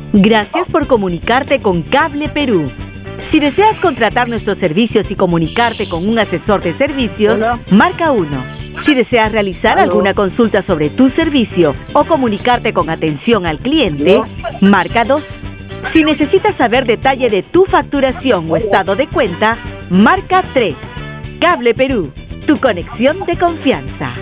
Gracias por comunicarte con Cable Perú. Si deseas contratar nuestros servicios y comunicarte con un asesor de servicios, marca 1. Si deseas realizar alguna consulta sobre tu servicio o comunicarte con atención al cliente, marca 2. Si necesitas saber detalle de tu facturación o estado de cuenta, marca 3. Cable Perú, tu conexión de confianza.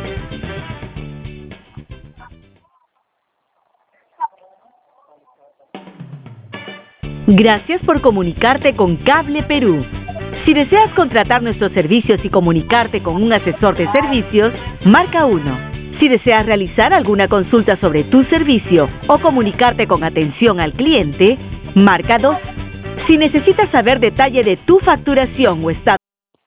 Gracias por comunicarte con Cable Perú. Si deseas contratar nuestros servicios y comunicarte con un asesor de servicios, marca 1. Si deseas realizar alguna consulta sobre tu servicio o comunicarte con atención al cliente, marca 2. Si necesitas saber detalle de tu facturación o estado...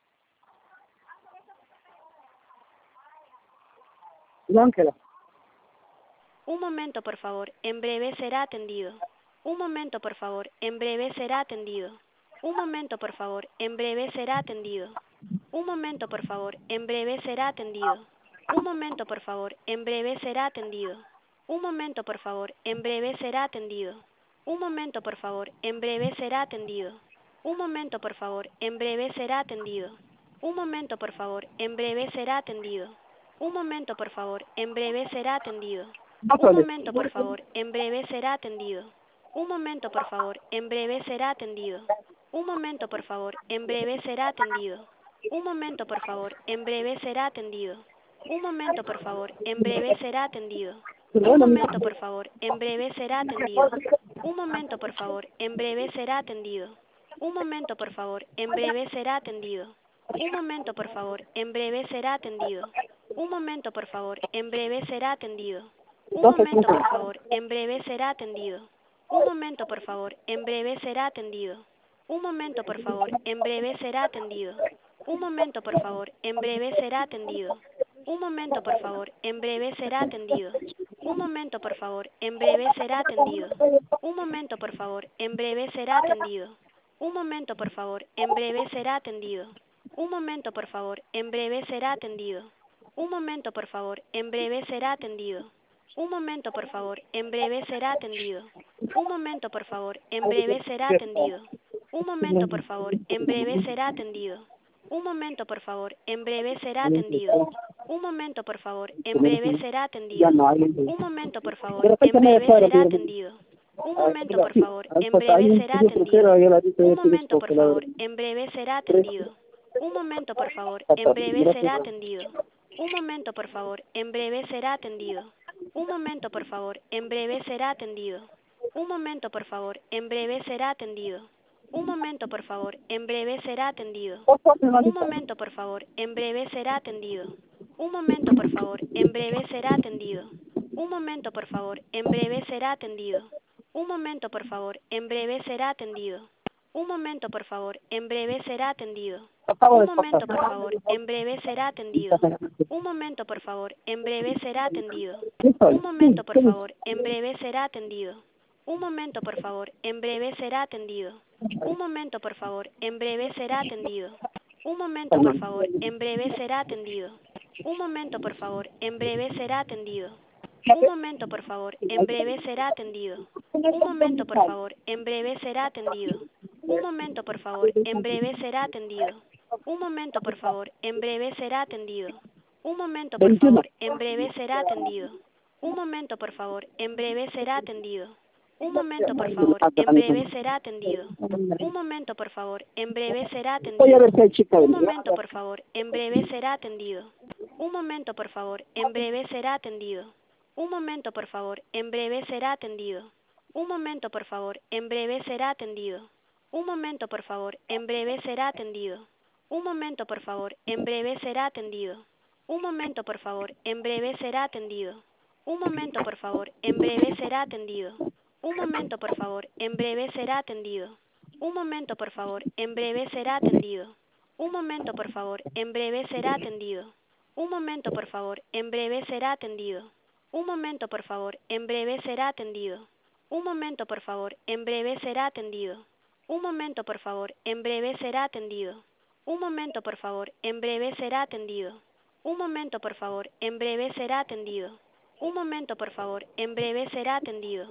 Un momento, por favor. En breve será atendido. Un momento, por favor. En breve será atendido. Un momento, por favor. En breve será atendido. Un momento, por favor. En breve será atendido. Un momento, por favor. En breve será atendido. Un momento, por favor. En breve será atendido. Un momento, por favor. En breve será atendido. Un momento, por favor. En breve será atendido. Un momento, por favor. En breve será atendido. Un momento, por favor. En breve será atendido. Un momento, por favor. En breve será atendido. Un momento, por favor. En breve será atendido. Un momento, por favor. En breve será atendido. Un momento, por favor. En breve será atendido. Un momento, por favor. En breve será atendido. Un momento, por favor. En breve será atendido. Un momento, por favor. En breve será atendido. Un momento, por favor. En breve será atendido. Un momento, por favor. En breve será atendido. Un momento, por favor. En breve será atendido. Un momento, por favor. En breve será atendido. Un momento, por favor. En breve será atendido. Un momento, por favor. En breve será atendido. Un momento, por favor. En breve será atendido. Un momento, por favor. En breve será atendido. Un momento, por favor. En breve será atendido. Un momento, por favor. En breve será atendido. Un momento, por favor. En breve será atendido. Un momento, por favor. En breve será atendido. Un momento, por favor. En breve será atendido. Un momento, por favor. En breve será atendido. Un momento, por favor. En breve será atendido. Un momento, por favor. En breve será atendido. Un momento, por favor. En breve será atendido. Un momento, por favor. En breve será atendido. Un momento, por favor. En breve será atendido. Un momento, por favor. En breve será atendido. Un momento, por favor. En breve será atendido. Un momento, por favor. En breve será atendido. Un momento, por favor. En breve será atendido. Un momento, por favor. En breve será atendido. Un momento, por favor. En breve será atendido. Un momento, por favor. En breve será atendido. Un momento, por favor. En breve será atendido. Un momento, por favor. En breve será atendido. Un momento, por favor. En breve será atendido. Un momento, por favor. En breve será atendido. Un momento, por favor. En breve será atendido. Un momento, por favor. En breve será atendido. Un momento, por favor. En breve será atendido. Un momento, por favor. En breve será atendido. Un momento, por favor. En breve será atendido. Un momento, por favor. En breve será atendido. Un momento, por favor. En breve será atendido. Un momento, por favor. En breve será atendido. Un momento, por favor. En breve será atendido. Un momento, por favor. En breve será atendido. Un momento, por favor. En breve será atendido. Un momento, por favor. En breve será atendido. Un momento, por favor. En breve será atendido. Un momento, por favor. En breve será atendido. Un momento, por favor. En breve será atendido. Un momento, por favor. En breve será atendido. Un momento, por favor. En breve será atendido. Un momento, por favor. En breve será atendido. Un momento, por favor. En breve será atendido. Un momento, por favor. En breve será atendido. Un momento, por favor. En breve será atendido. Un momento, por favor. En breve será atendido. Un momento, por favor. En breve será atendido. Un momento, por favor. En breve será atendido. Un momento, por favor. En breve será atendido. Un momento, por favor. En breve será atendido. Un momento, por favor. En breve será atendido. Un momento, por favor. En breve será atendido. Un momento, por favor. En breve será atendido. Un momento, por favor. En breve será atendido. Un momento, por favor. En breve será atendido. Un momento, por favor. En breve será atendido. Un momento, por favor. En breve será atendido. Un momento, por favor. En breve será atendido.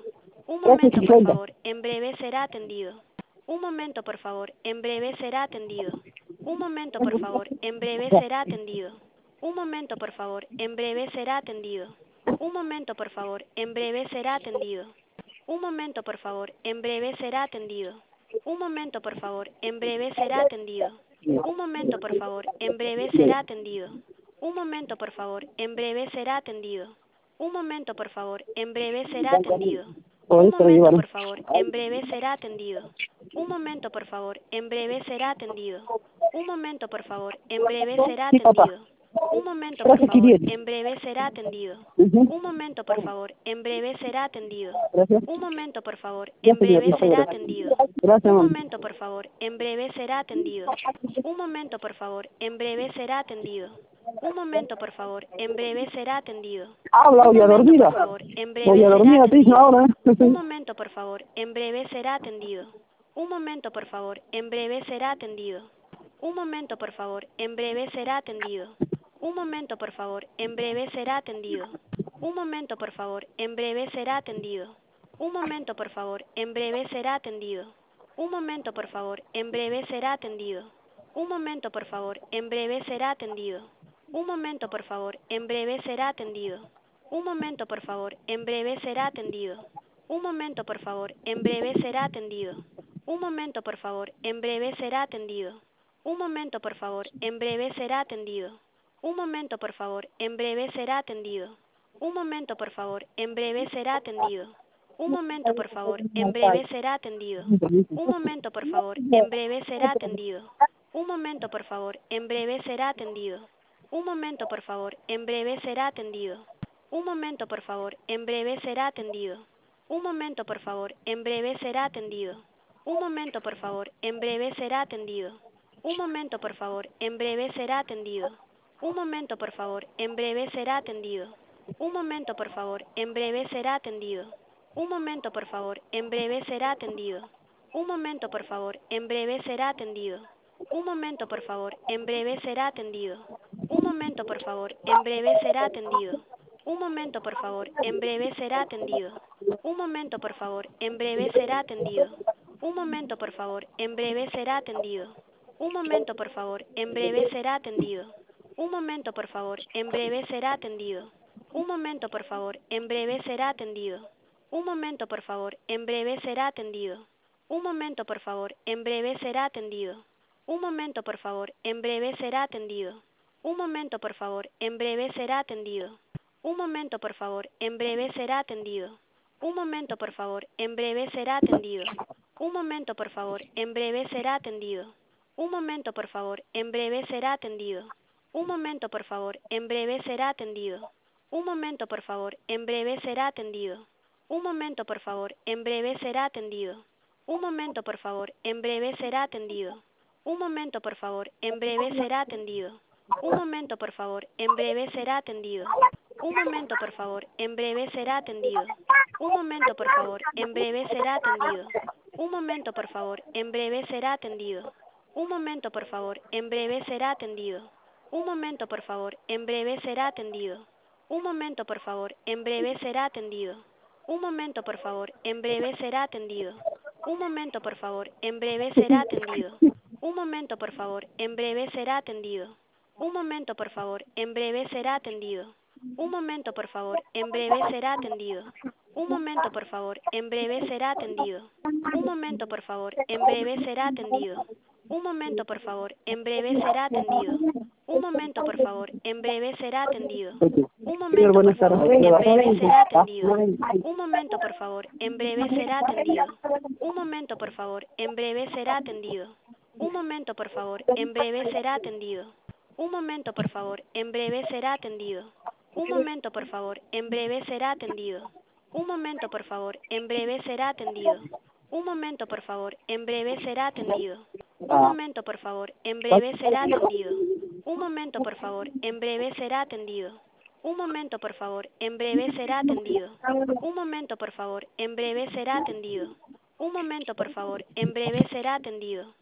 Un momento, por favor, en breve será atendido. Un momento, por favor, en breve será atendido. Un momento, por favor, en breve será atendido. Un momento, por favor, en breve será atendido. Un momento, por favor, en breve será atendido. Un momento, por favor, en breve será atendido. Un momento, por favor, en breve será atendido. Un momento, por favor, en breve será atendido. Un momento, por favor, en breve será atendido. Un momento, por favor, en breve será atendido. Un momento, por favor, en breve será atendido. Un momento, por favor, en breve será atendido. Un momento, por favor, en breve será atendido. Un momento, por favor, en breve será atendido. Un momento, por favor, en breve será atendido. Un momento, por favor, en breve será atendido. Un momento, por favor, en breve será atendido. Un momento, por favor, en breve será atendido. Un momento, por favor, en breve será atendido. Habla, voy a dormir. Por favor, en breve Voy a dormir será a ti atendido. ahora. Un momento, por favor, en breve será atendido. Un momento, por favor, en breve será atendido. Un momento, por favor, en breve será atendido. Un momento, por favor, en breve será atendido. Un momento, por favor, en breve será atendido. Un momento, por favor, en breve será atendido. Un momento, por favor, en breve será atendido. Un momento, por favor, en breve será atendido. Un momento, por favor, en breve será atendido. Un momento, por favor, en breve será atendido. Un momento, por favor, en breve será atendido. Un momento, por favor, en breve será atendido. Un momento, por favor, en breve será atendido. Un momento, por favor, en breve será atendido. Un momento, por favor, en breve será atendido. Un momento, por favor, en breve será atendido. Un momento, por favor, en breve será atendido. Un momento, por favor, en breve será atendido. Un momento, por favor, en breve será atendido. Un momento, por favor, en breve será atendido. Un momento, por favor, en breve será atendido. Un momento, por favor, en breve será atendido. Un momento, por favor, en breve será atendido. Un momento, por favor, en breve será atendido. Un momento, por favor, en breve será atendido. Un momento, por favor, en breve será atendido. Un momento, por favor, en breve será atendido. Un momento, por favor, en breve será atendido. Un momento, por favor, en breve será atendido. Un momento, por favor, en breve será atendido. Un momento, por favor, en breve será atendido. Un momento, por favor, en breve será atendido. Un momento, por favor, en breve será atendido. Un momento, por favor, en breve será atendido. Un momento, por favor, en breve será atendido. Un momento, por favor, en breve será atendido. Un momento, por favor, en breve será atendido. Un momento, por favor, en breve será atendido. Un momento, por favor, en breve será atendido. Un momento, por favor, en breve será atendido. Un momento, por favor, en breve será atendido. Un momento, por favor, en breve será atendido. Un momento, por favor, en breve será atendido. Un momento, por favor, en breve será atendido. Un momento, por favor, en breve será atendido. Un momento, por favor, en breve será atendido. Un momento, por favor, en breve será atendido. Un momento, por favor, en breve será atendido. Un momento, por favor, en breve será atendido. Un momento, por favor, en breve será atendido. Un momento, por favor, en breve será atendido. Un momento, por favor, en breve será atendido. Un momento, por favor, en breve será atendido. Un momento, por favor, en breve será atendido. Un momento, por favor, en breve será atendido. Un momento, por favor, en breve será atendido. Un momento, por favor, en breve será atendido. Un momento, por favor, en breve será atendido. Un momento, por favor, en breve será atendido. Un momento, por favor, en breve será atendido. Un momento, por favor, en breve será atendido. Un momento, por favor, en breve será atendido. Un momento, por favor, en breve será atendido. Un momento, por favor, en breve será atendido. Un momento, por favor, en breve será atendido. Un momento, por favor, en breve será atendido. Un momento, por favor, en breve será atendido. Un momento, por favor, en breve será atendido. Un momento, por favor, en breve será atendido. Un momento, por favor, en breve será atendido. Un momento, por favor, en breve será atendido. Un momento, por favor, en breve será atendido. Un momento, por favor, en breve será atendido. Un momento, por favor, en breve será atendido. Un momento, por favor, en breve será atendido. Un momento, por favor, en breve será atendido. Un momento, por favor, en breve será atendido.